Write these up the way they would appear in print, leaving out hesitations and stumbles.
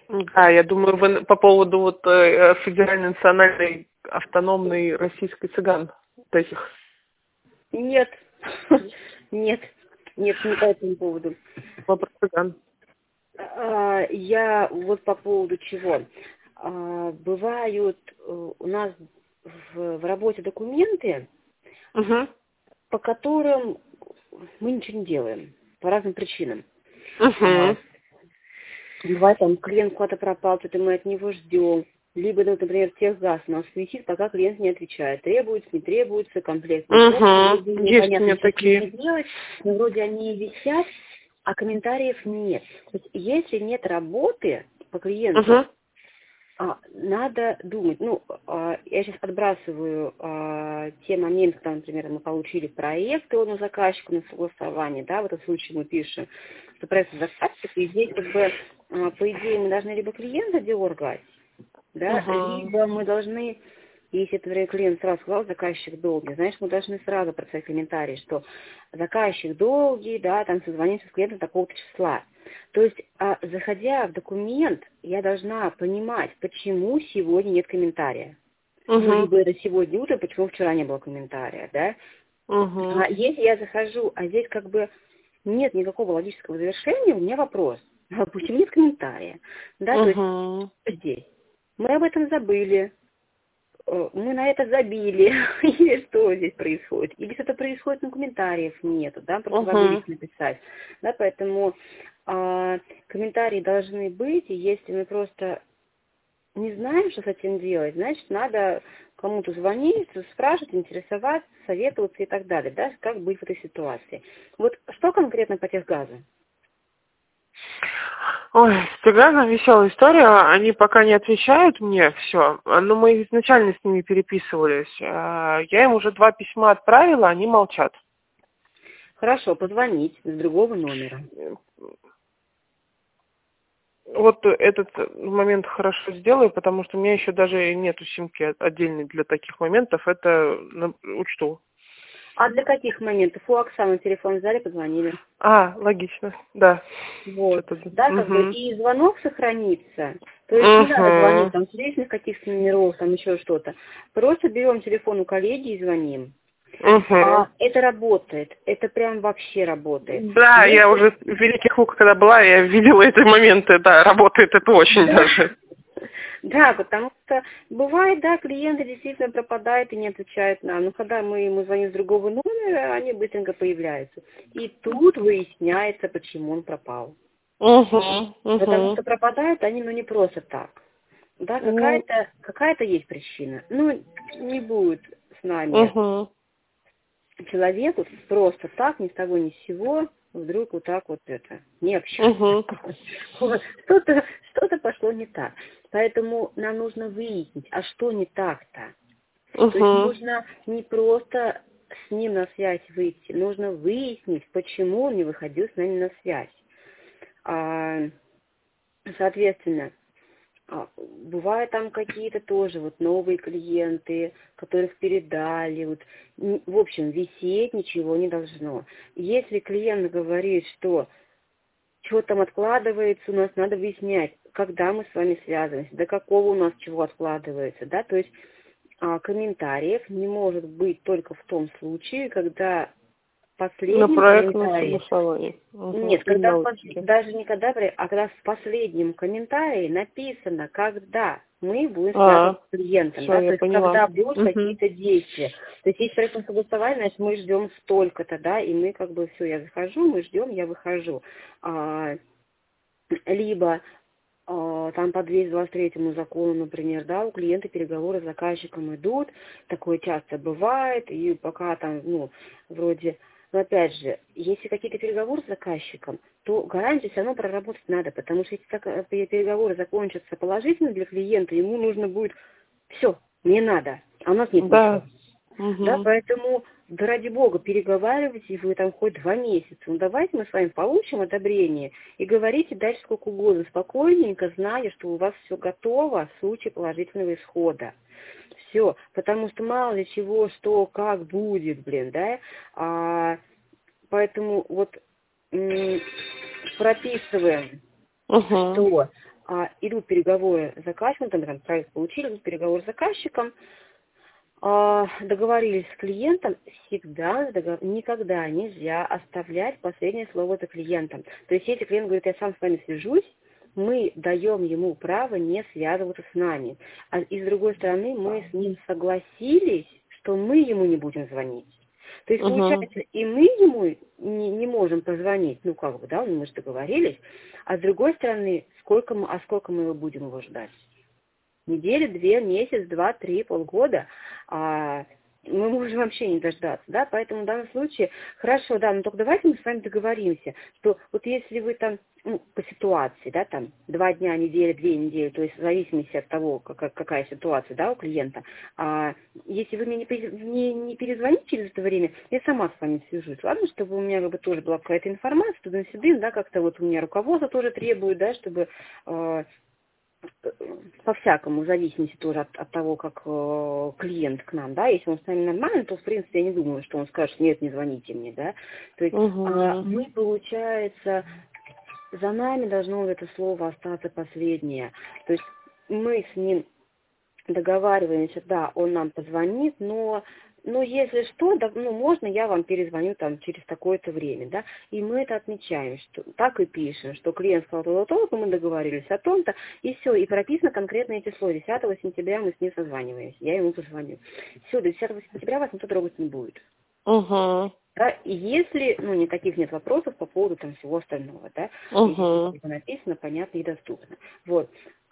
Да, я думаю, вы по поводу вот федеральной национальной автономной российской цыган, вот этих. Нет, нет, не по этому поводу. Вопрос цыган. Я вот по поводу чего. Бывают у нас в работе документы, Угу. по которым мы ничего не делаем по разным причинам. Угу. Бывает, там клиент куда-то пропал, что-то мы от него ждем. Либо, ну, например, техгаз у нас висит, пока клиент не отвечает. Требуется, не требуется, комплект не комплект. Угу. Есть у меня такие. Делать, но вроде они висят, а комментариев нет. То есть, если нет работы по клиенту, Угу. надо думать. Ну, я сейчас отбрасываю те моменты, когда, например, мы получили проект у заказчика на согласование, да, в этом случае мы пишем, что проект заказчик, и здесь как бы, по идее, мы должны либо клиента дергать, да, либо мы должны, если это клиент сразу сказал, заказчик долгий, значит, мы должны сразу представить комментарий, что заказчик долгий, да, там созвонимся с клиентом такого-то числа. То есть, заходя в документ, я должна понимать, почему сегодня нет комментария. Ну, либо это сегодня утром, почему вчера не было комментария, да. Если я захожу, а здесь как бы нет никакого логического завершения, у меня вопрос, почему нет комментария, да, то есть здесь. Мы об этом забыли, мы на это забили, или что здесь происходит, или что-то происходит, но комментариев нету, да, просто забыли написать, да, поэтому комментарии должны быть, и если мы просто не знаем, что с этим делать, значит, надо кому-то звонить, спрашивать, интересоваться, советоваться и так далее, да, как быть в этой ситуации. Вот что конкретно по техгазу? Ой, с цыганом веселая история. Они пока не отвечают мне, все. Но мы изначально с ними переписывались. Я им уже 2 письма отправила, они молчат. Хорошо, позвонить с другого номера. Вот этот момент хорошо сделаю, потому что у меня еще даже нету симки отдельной для таких моментов. Это учту. А для каких моментов? У Оксаны телефон взяли, позвонили. Логично, да. Вот, да, как бы и звонок сохранится. То есть не надо звонить там с личных каких-то номеров, там еще что-то. Просто берем телефон у коллеги и звоним. Это работает, это прям вообще работает. Да, я уже в Великих Луках, когда была, я видела эти моменты, да, работает это очень даже. Да, потому что бывает, да, клиенты действительно пропадают и не отвечают нам. Но когда мы ему звоним с другого номера, они быстренько появляются. И тут выясняется, почему он пропал. Потому что пропадают они, ну, не просто так. Да, какая-то есть причина. Ну, не будет с нами человеку просто так, ни с того ни с сего, вдруг вот так вот это, не общаться. Что-то пошло не так. Поэтому нам нужно выяснить, а что не так-то. То есть нужно не просто с ним на связь выйти, нужно выяснить, почему он не выходил с нами на связь. Соответственно, бывают там какие-то тоже вот новые клиенты, которых передали, вот, в общем, висеть ничего не должно. Если клиент говорит, что что там откладывается, у нас надо выяснять, когда мы с вами связываемся, до какого у нас чего откладывается, да, то есть комментариев не может быть только в том случае, когда последнем комментарии... Нет, когда даже не когда, а когда в последнем комментарии написано, когда мы будем связываться с клиентом, да, то есть когда будут какие-то действия. То есть если проектное согласование, значит, мы ждем столько-то, да, и мы как бы все, я захожу, мы ждем, я выхожу. Либо там по 223 закону, например, да, у клиента переговоры с заказчиком идут, такое часто бывает, и пока там, ну, вроде... Но опять же, если какие-то переговоры с заказчиком, то гарантию все равно проработать надо, потому что если переговоры закончатся положительно для клиента, ему нужно будет все, мне надо, а у нас нет ничего. Да, поэтому, да ради бога, переговаривайтесь вы там хоть 2 месяца. Ну давайте мы с вами получим одобрение и говорите дальше сколько угодно, спокойненько, зная, что у вас все готово в случае положительного исхода. Все, потому что мало ли чего, что, как будет, да, поэтому вот прописываем, что идут переговоры с заказчиком, там проект получили, идут переговоры с заказчиком, договорились с клиентом, никогда нельзя оставлять последнее слово за клиентом. То есть если клиент говорит, я сам с вами свяжусь, мы даем ему право не связываться с нами. И с другой стороны, мы с ним согласились, что мы ему не будем звонить. То есть, получается, и мы ему не можем позвонить, мы же договорились, а с другой стороны, сколько мы его будем ждать? Недели, 2, месяц, 2, 3, полгода, мы можем вообще не дождаться, да, поэтому в данном случае, хорошо, да, но только давайте мы с вами договоримся, что вот если вы там, по ситуации, да, там, 2 дня, неделя, 2 недели, то есть в зависимости от того, какая ситуация, да, у клиента, если вы мне не перезвоните через это время, я сама с вами свяжусь, ладно, чтобы у меня тоже была какая-то информация, тудым-сюдым, да, как-то вот у меня руководство тоже требует, да, чтобы... по-всякому, в зависимости тоже от того, как клиент к нам, да, если он с нами нормально, то, в принципе, я не думаю, что он скажет, нет, не звоните мне, да, то есть мы, получается, за нами должно это слово остаться последнее, то есть мы с ним договариваемся, да, он нам позвонит, но если что, да, можно я вам перезвоню там через такое-то время, да, и мы это отмечаем, что так и пишем, что клиент сказал то-то, мы договорились о том-то, и все, и прописано конкретное число, 10 сентября мы с ним созваниваемся, я ему позвоню. Все, до 10 сентября вас никто трогать не будет. Да, и если, никаких нет вопросов по поводу там всего остального, да, если это написано, понятно и доступно. Вот.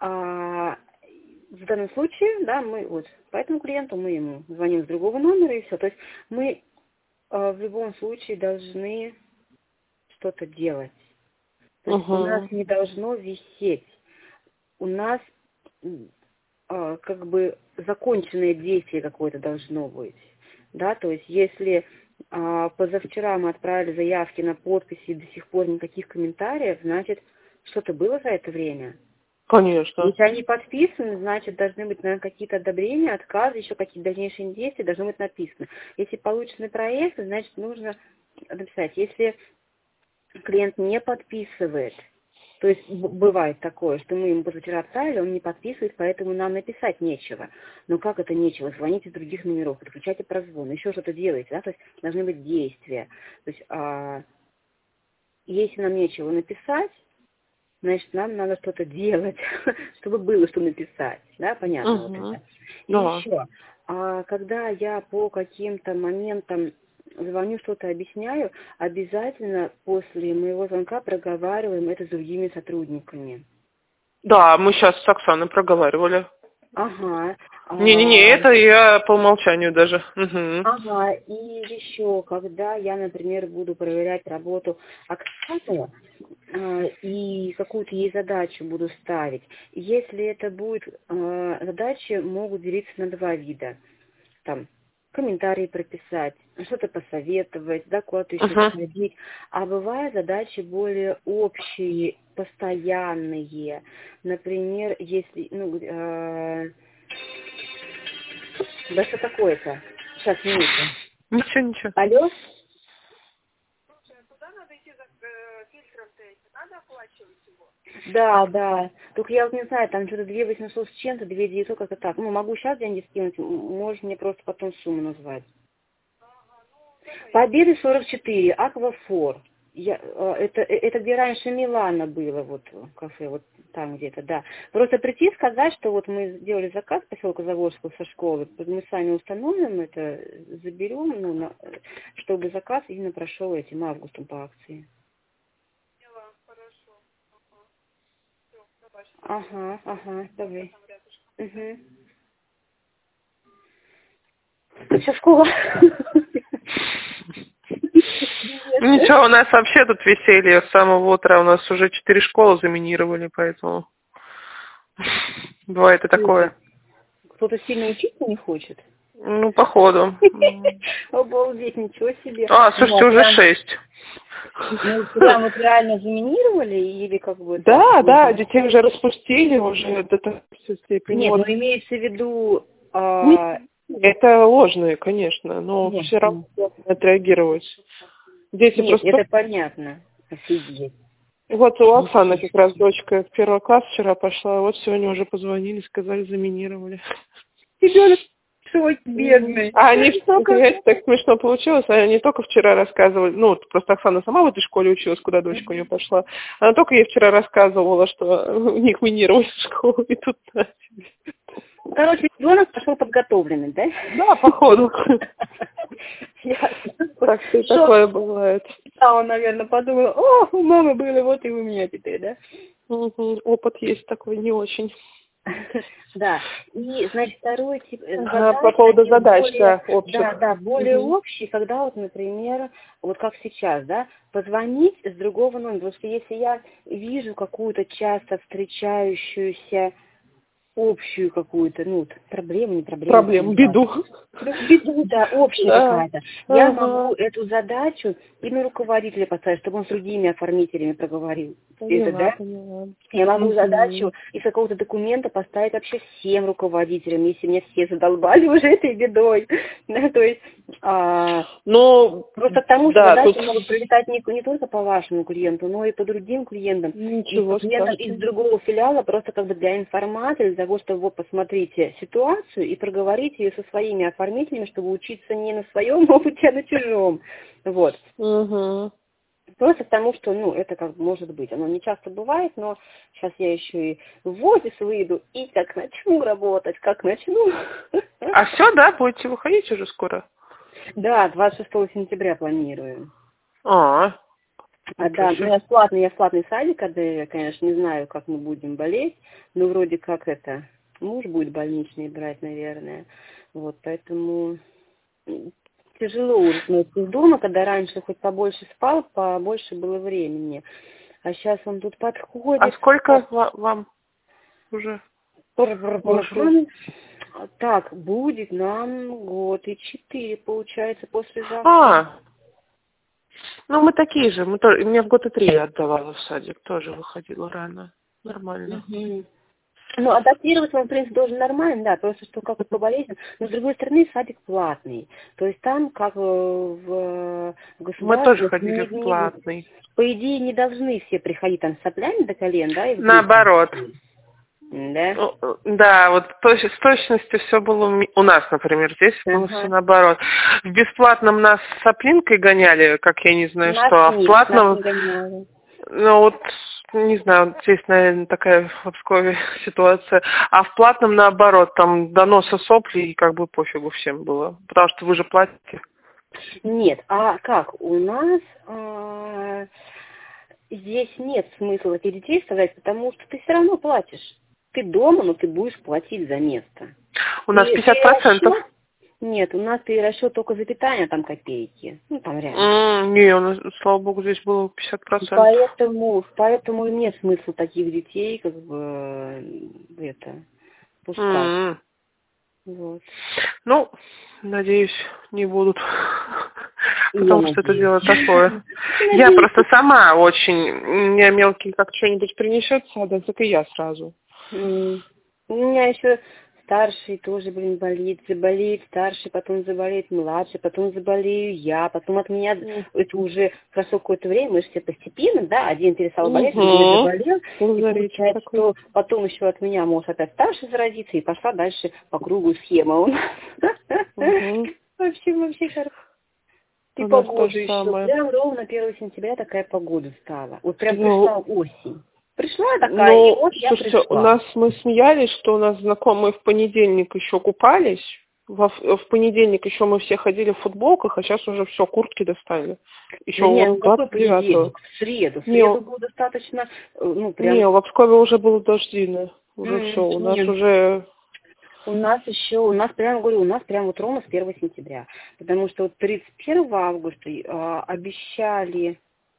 В данном случае, да, по этому клиенту мы ему звоним с другого номера и все. То есть мы в любом случае должны что-то делать. То есть у нас не должно висеть. У нас как бы законченное действие какое-то должно быть. Да, то есть если позавчера мы отправили заявки на подписи и до сих пор никаких комментариев, значит, что-то было за это время. Конечно. Если они подписаны, значит, должны быть, наверное, какие-то одобрения, отказы, еще какие-то дальнейшие действия должны быть написаны. Если получены проекты, значит, нужно написать. Если клиент не подписывает, то есть бывает такое, что мы ему позавчера отправили, он не подписывает, поэтому нам написать нечего. Но как это нечего? Звоните с других номеров, подключайте прозвон, еще что-то делаете, да, то есть должны быть действия. То есть если нам нечего написать, значит, нам надо что-то делать, чтобы было что написать, да, понятно вот это. И еще, когда я по каким-то моментам звоню, что-то объясняю, обязательно после моего звонка проговариваем это с другими сотрудниками. Да, мы сейчас с Оксаной проговаривали. Ага. Не-не-не, это я по умолчанию даже. Ага, и еще, когда я, например, буду проверять работу Оксаны, и какую-то ей задачу буду ставить. Если это будет задачи, могут делиться на 2 вида. Там комментарии прописать, что-то посоветовать, да, куда-то еще сходить. А бывают задачи более общие, постоянные. Например, если, да что такое-то? Сейчас, минуту. Ничего. Алло? Да. Только я вот не знаю, там что-то 2800 с чем-то, 2900, как-то так. Могу сейчас деньги скинуть, можешь мне просто потом сумму назвать. Победы 44, Аквафор. Это где раньше Милана было, вот кафе, вот там где-то, да. Просто прийти сказать, что вот мы сделали заказ в поселку Заволжского со школы, мы сами установим это, заберем, чтобы заказ именно прошел этим августом по акции. Ага, давай. Это все школа. Ничего, у нас вообще тут веселье с самого утра. У нас уже 4 школы заминировали, поэтому бывает и такое. Кто-то сильно учиться не хочет? Походу. Обалдеть, ничего себе. Слушайте, уже 6. Прям вот реально заминировали или как бы... Да, детей уже распустили, уже до такой степени. Нет, имеется в виду... Это ложные, конечно, но все равно отреагировать. Дети Нет, это понятно. Офигеть. Вот у Оксаны как раз дочка в 1 класс вчера пошла, вот сегодня уже позвонили, сказали, заминировали. Ребенок свой бедный. А они, понимаете, так смешно получилось, они только вчера рассказывали, ну, просто Оксана сама в этой школе училась, куда дочка у нее пошла, она только ей вчера рассказывала, что у них минировали школу, и тут... Короче, ребенок пошел подготовленный, да? Да, походу. Так что такое бывает. Да, он, наверное, подумал, о, у мамы было, вот и у меня теперь, да? Опыт есть такой не очень. Да, и, значит, второй тип задач, по поводу задач, более, да, общих. Да, более общий, когда вот, например, вот как сейчас, да, позвонить с другого номера, потому что если я вижу какую-то часто встречающуюся общую какую-то, ну, проблему, не проблему. Проблему, беду. Беду, да, общая какая-то. Я могу эту задачу и на руководителя поставить, чтобы он с другими оформителями проговорил. Поняла. Я могу задачу из какого-то документа поставить вообще всем руководителям, если меня все задолбали уже этой бедой. Да, то есть, просто потому, что задачи могут прилетать не только по вашему клиенту, но и по другим клиентам. Ничего и клиентам из другого филиала, просто как бы для информации, для того, чтобы вы посмотрите ситуацию и проговорите ее со своими оформителями, чтобы учиться не на своем опыте, а на чужом. Вот. Просто потому, что, ну, это как бы может быть. Оно не часто бывает, но сейчас я еще и в офис выйду, и как начну работать, как начну. А все, да, будете выходить уже скоро? Да, 26 сентября планирую. Да, ну, я в платный садик отдаю, я, конечно, не знаю, как мы будем болеть, но вроде как муж будет больничный брать, наверное. Вот, поэтому тяжело уснуть из дома, когда раньше хоть побольше спал, побольше было времени. А сейчас он тут подходит. А сколько вам уже? Так, будет нам 1 год и 4, получается, послезавтра. Ну, мы такие же. Меня в 1 год и 3 я отдавала в садик, тоже выходила рано. Нормально. Ну, адаптироваться он, в принципе, должен нормально, да, просто что как по болезням. Но, с другой стороны, садик платный. То есть там, как в государстве... Мы тоже ходили в платный. По идее, не должны все приходить там с соплями до колен, да? Наоборот. Да? Да, вот с точностью все было у нас, например, здесь было все наоборот. В бесплатном нас с соплинкой гоняли, как я не знаю что, а в платном... Ну вот, не знаю, здесь, наверное, такая в Пскове ситуация. А в платном наоборот, там до носа сопли и как бы пофигу всем было. Потому что вы же платите. Нет, а как? У нас здесь нет смысла этих детей оставлять, потому что ты все равно платишь. Ты дома, но ты будешь платить за место. У нас 50%. Нет, у нас перерасчет только за питание, там копейки. Ну, там реально. Не, у нас, слава богу, здесь было 50%. Поэтому нет смысла таких детей, как бы, пускать. Вот. Ну, надеюсь, не будут. Потому что это дело такое. Я просто сама очень... У меня мелкий как что-нибудь принесет сада, так и я сразу. У меня еще... Старший тоже, заболеет, старший потом заболеет, младший, потом заболею я, потом от меня, это уже прошло какое-то время, мы же все постепенно, да, один перестал болеть, другой заболел, и получается, что потом еще от меня может опять старший заразиться, и пошла дальше по кругу схема у нас. Вообще, и погода еще, прям ровно 1 сентября такая погода стала, вот прям пришла осень. Пришла такая, и вот я пришла. У нас мы смеялись, что у нас знакомые в понедельник еще купались. В понедельник еще мы все ходили в футболках, а сейчас уже все, куртки достали. Еще нет, какой понедельник? В среду. В среду было достаточно, ну, прям... Не, в Пскове уже было дождино. Уже все, у нас уже... У нас прямо вот ровно с 1 сентября. Потому что вот 31 августа обещали...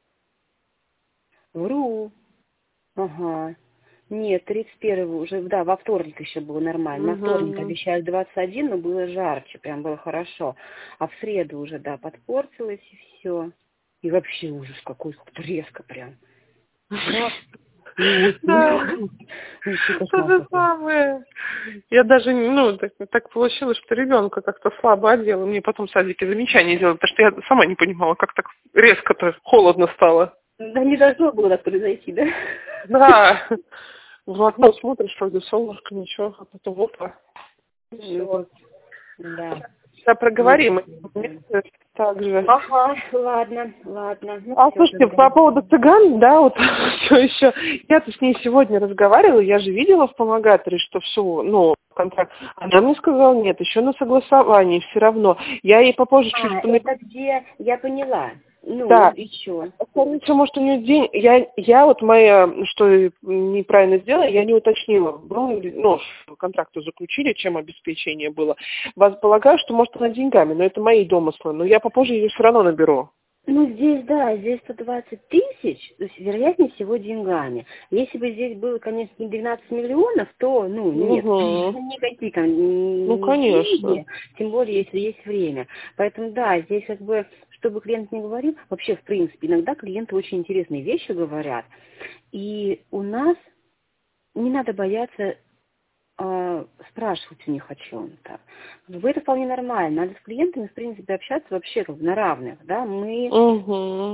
Нет, 31-го уже, да, во вторник еще было нормально. На вторник обещали 21, но было жарче, прям было хорошо. А в среду уже, да, подпортилось и все. И вообще ужас какой, как-то резко прям. То же самое. Я даже, так получилось, что ребенка как-то слабо одела. Мне потом в садике замечания делали, потому что я сама не понимала, как так резко-то холодно стало. Да, не должно было так произойти, да? Да. В окно смотришь, вроде солнышко, ничего, а потом опа. Все. Да. Сейчас проговорим. Также. Ага, ладно. Ну, Слушайте, по поводу цыган, да, вот все еще. Я-то с ней сегодня разговаривала, я же видела в помогаторе, что все, ну, контракт. Она мне сказала, нет, еще на согласовании все равно. Я ей попозже чуть это где, я поняла. Ну, да. еще. Скорее, может, у нее день... Я вот моя, что неправильно сделала, я не уточнила. Ну, контракты заключили, чем обеспечение было. Вас полагаю, что, может, она деньгами, но это мои домыслы. Но я попозже ее все равно наберу. Ну, здесь, да, здесь 120 тысяч, то есть, вероятнее всего, деньгами. Если бы здесь было, конечно, не 12 миллионов, то, ну, нет, никакие там конечно. деньги, тем более, если есть время. Поэтому, да, здесь как бы, чтобы клиент не говорил, вообще, в принципе, иногда клиенты очень интересные вещи говорят, и у нас не надо бояться спрашивать у них о чем-то. Это вполне нормально. Надо с клиентами, в принципе, общаться вообще как бы на равных. Да? Мы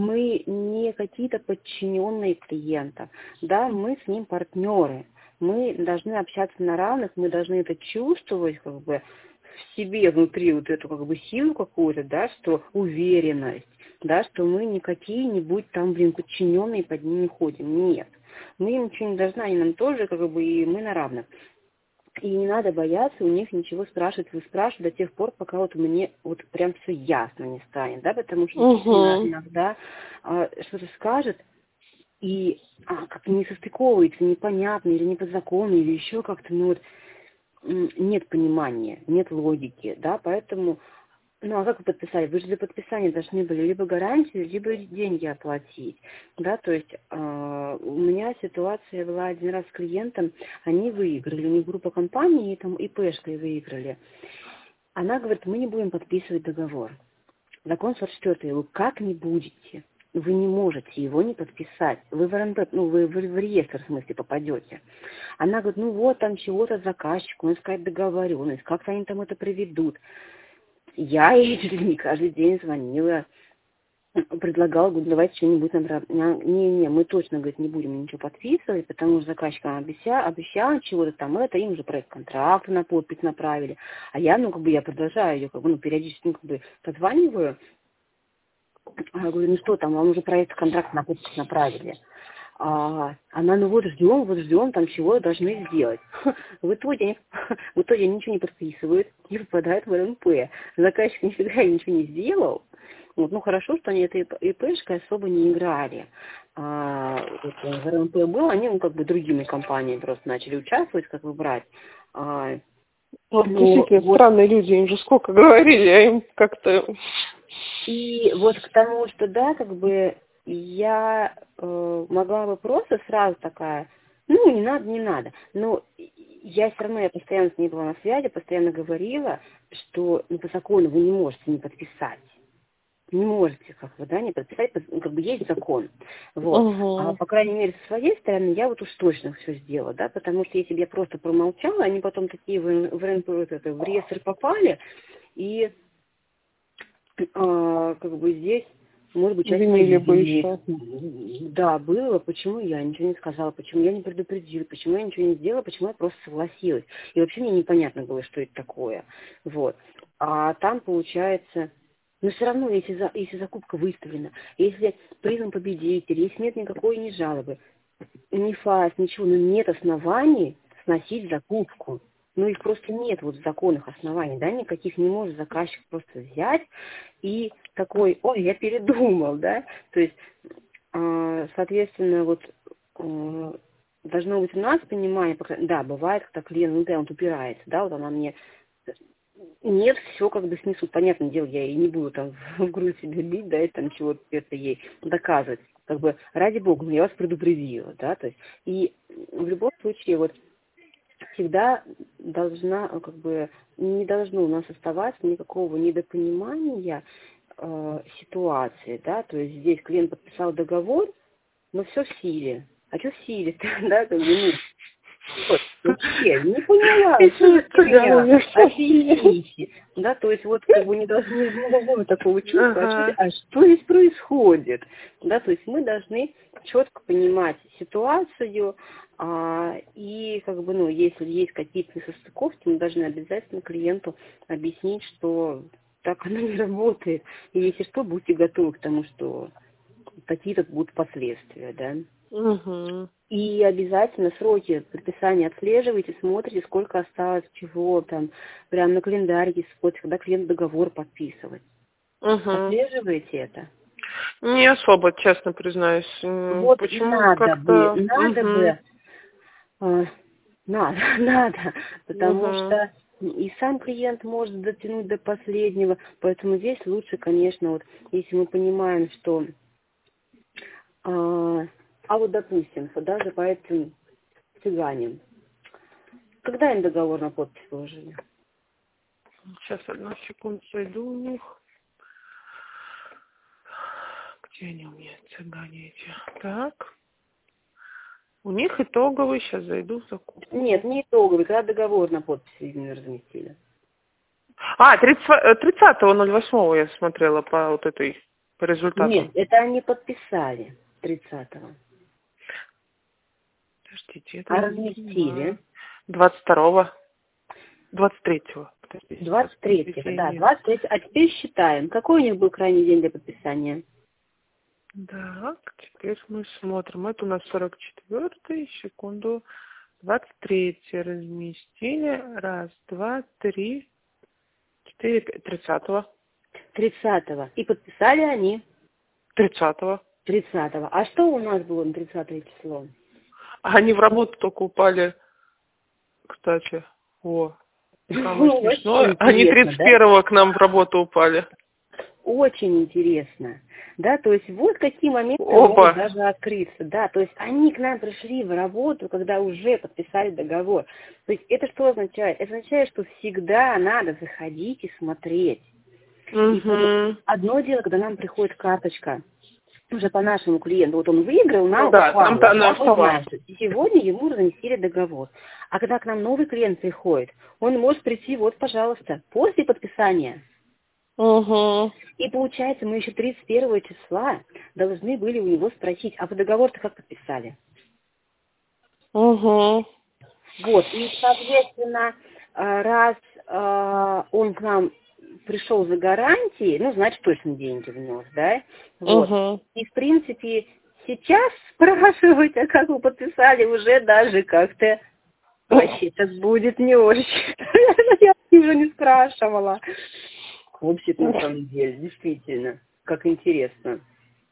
не какие-то подчиненные клиента. Да? Мы с ним партнеры. Мы должны общаться на равных, мы должны это чувствовать как бы в себе внутри, вот эту как бы силу какую-то, да, что уверенность, да, что мы не какие-нибудь там, подчиненные под ними ходим. Нет. Мы им ничего не должны, они нам тоже, как бы, и мы на равных. И не надо бояться у них ничего спрашивать, выспрашивать до тех пор, пока вот мне вот прям все ясно не станет, да, потому что иногда что-то скажет, и как-то не состыковывается, непонятно, или не по закону, или еще как-то, ну вот, нет понимания, нет логики, да, поэтому... Ну, а как вы подписали? Вы же за подписание должны были либо гарантию, либо деньги оплатить, да, то есть у меня ситуация была один раз с клиентом, они выиграли, у них группа компаний, там ИПшкой выиграли. Она говорит, мы не будем подписывать договор. Закон 44, я говорю, как не будете? Вы не можете его не подписать. Вы в РНП, вы в реестр, в смысле, попадете. Она говорит, ну вот там чего-то заказчику, он искать договоренность, как-то они там это приведут. Я ей чуть ли не каждый день звонила, предлагала, говорю, давайте что-нибудь не, мы точно, говорит, не будем ничего подписывать, потому что заказчикам обещала чего-то там, это им уже проект контракта на подпись направили. А я, я продолжаю ее, периодически, позваниваю, говорю, ну что там, вам уже проект контракта на подпись направили. Она, ждем, там чего должны сделать. В итоге они ничего не подписывают, не попадают в РНП. Заказчик нифига ничего не сделал. Вот, хорошо, что они этой ИПшкой особо не играли. В РНП был, они, другими компаниями просто начали участвовать, брать. Действительно, странные люди, им же сколько говорили, а им как-то... И вот к тому, что, да, я могла бы просто сразу такая, не надо. Но я все равно, я постоянно с ней была на связи, постоянно говорила, что по закону вы не можете не подписать. Не можете, не подписать, есть закон. Вот. А по крайней мере, со своей стороны, я вот уж точно все сделала, да, потому что если бы я просто промолчала, они потом такие в реестр попали, и здесь, может быть, часть да, было, почему я ничего не сказала, почему я не предупредила, почему я ничего не сделала, почему я просто согласилась. И вообще мне непонятно было, что это такое. Вот. А там получается, все равно, если закупка выставлена, если признан победитель, если нет никакой ни жалобы, ни фаз, ничего, нет оснований сносить закупку. Их просто нет в законных оснований, да, никаких не может заказчик просто взять и такой, ой, я передумал, да, то есть, соответственно, должно быть у нас понимание, да, бывает, когда клиент, он упирается, да, она мне, нет, все снесут, понятное дело, я ей не буду там в грудь себе бить, да, и там чего-то это ей доказывать, ради бога, я вас предупредила, да, то есть, и в любом случае, всегда должна, не должно у нас оставаться никакого недопонимания ситуации, да, то есть здесь клиент подписал договор, но все в силе. А что в силе-то, да, Вообще, не поняла, что за фигня, объясните. Да, то есть вот как бы не должно быть такого чувства, а что здесь происходит? Да, то есть мы должны четко понимать ситуацию, и как бы, ну, если есть какие-то несостыковки, мы должны обязательно клиенту объяснить, что так оно не работает. И если что, будьте готовы к тому, что какие-то будут последствия, да. И обязательно сроки подписания отслеживайте, смотрите, сколько осталось чего, там, прям на календаре смотрите, когда клиент договор подписывает. Отслеживаете это? Не особо, честно признаюсь. Вот почему надо надо, потому что и сам клиент может дотянуть до последнего, поэтому здесь лучше, конечно, вот, если мы понимаем, что, вот, допустим, даже по этим цыганям, когда им договор на подпись положили? Сейчас, одну секунду, зайду у них. Где они у меня, цыгане эти? Так. У них итоговый, сейчас зайду в закупку. Нет, не итоговый, когда договор на подпись именно разместили. 30.08 я смотрела по вот этой, по результатам. Нет, это они подписали 30-го. Подождите, это разместили? 22-го. 23-го. 23-го, да, 23-го. А теперь считаем, какой у них был крайний день для подписания? Так, теперь мы смотрим. Это у нас 44-й, секунду. 23-й разместили. Раз, два, три, 4, 5. 30-го. 30-го. И подписали они? 30-го. 30-го. А что у нас было на 30-е число? Они в работу только упали, кстати. Самое смешное. Они 31-го к нам в работу упали. Очень интересно. Да, то есть вот какие моменты могут даже открыться. Да, то есть они к нам пришли в работу, когда уже подписали договор. То есть это что означает? Это означает, что всегда надо заходить и смотреть. И одно дело, когда нам приходит карточка, уже по нашему клиенту, вот он выиграл, нам упало, и сегодня ему разместили договор. А когда к нам новый клиент приходит, он может прийти, вот, пожалуйста, после подписания. И получается, мы еще 31 числа должны были у него спросить, а вы договор-то как подписали? Вот, и, соответственно, раз он к нам пришел за гарантией, ну, значит, точно деньги внес, да? Вот. И, в принципе, сейчас спрашивать, а как вы подписали, уже даже как-то вообще так будет не очень. Я уже не спрашивала. Вообще, на самом деле, действительно, как интересно.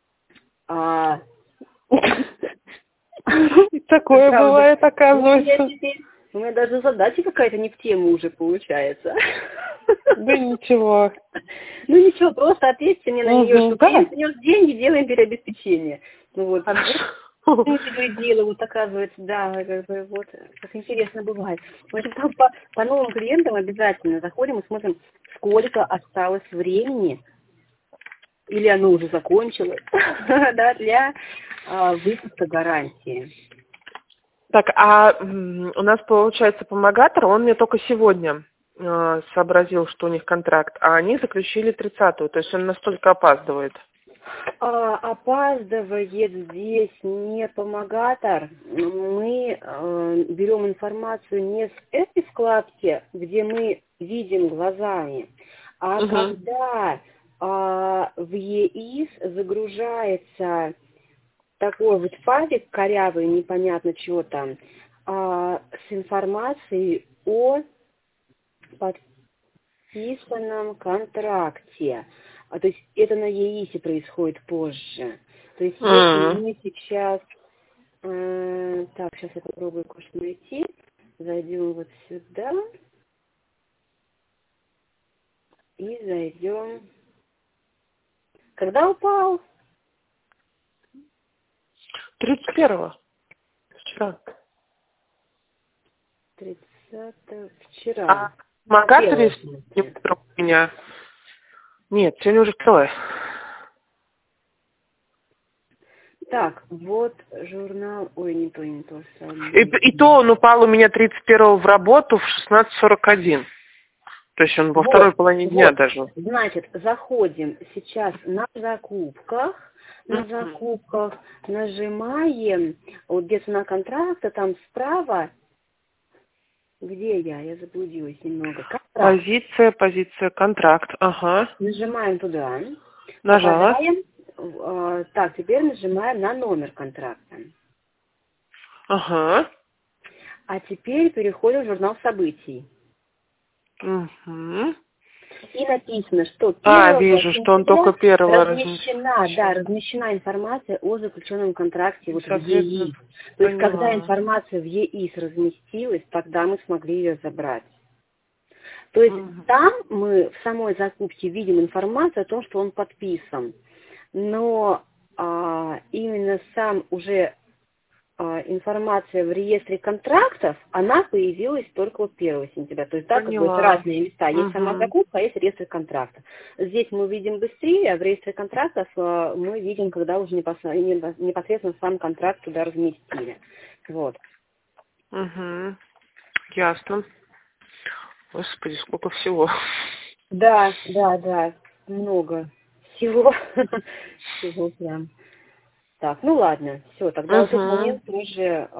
Такое бывает, оказывается. У меня даже задача какая-то не в тему уже получается. Да ничего. Ну ничего, просто ответьте мне на нее, что клиент внес деньги, делаем переобеспечение. Ну вот. Дело, вот оказывается, да, вот, как интересно бывает. В общем, там по новым клиентам обязательно заходим и смотрим, сколько осталось времени, или оно уже закончилось, да, для выпуска гарантии. Так, у нас, получается, помогатор, он мне только сегодня сообразил, что у них контракт, а они заключили 30-го, то есть он настолько опаздывает. Опаздывает здесь не помогатор. Мы берем информацию не с этой вкладки, где мы видим глазами, а когда в ЕИС загружается такой вот файлик корявый, непонятно чего там, с информацией о подписанном контракте. То есть это на ЕИСе происходит позже. То есть если мы сейчас... так, сейчас я попробую кое-что найти. Зайдем вот сюда. И зайдем... Когда упал? 31-го. Вчера. 30-го. Вчера. Помогатор есть у меня? Нет, сегодня уже второе. Так, вот журнал, ой, не то. И то он упал у меня 31-го в работу в 16:41. То есть он во второй половине дня даже. Значит, заходим сейчас на закупках, нажимаем, вот где цена контракта, там справа, где я заблудилась немного. Контракт. Позиция, контракт, ага. Нажимаем туда. Нажала. Попадаем, так, теперь нажимаем на номер контракта. Ага. А теперь переходим в журнал событий. Угу. И написано, что 1 вижу, что он только первого размещена информация о заключенном контракте вот в ЕИС. То есть, когда информация в ЕИС разместилась, тогда мы смогли ее забрать. То есть, там мы в самой закупке видим информацию о том, что он подписан. Но именно сам уже информация в реестре контрактов, она появилась только вот 1 сентября. То есть, да, как бы это разные места. Есть сама закупка, а есть реестр контрактов. Здесь мы видим быстрее, а в реестре контрактов мы видим, когда уже непосредственно сам контракт туда разместили. Вот. Ясно. Господи, сколько всего. Да, много всего. Всего прям. Так, ну ладно, все, тогда вот этот момент тоже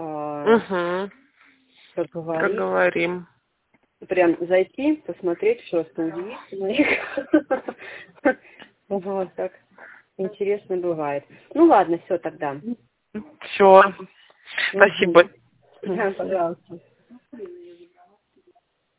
проговорим. Прям зайти, посмотреть, что остановиться на них. Вот так интересно бывает. Ну ладно, все тогда. Все. Спасибо. Да, пожалуйста.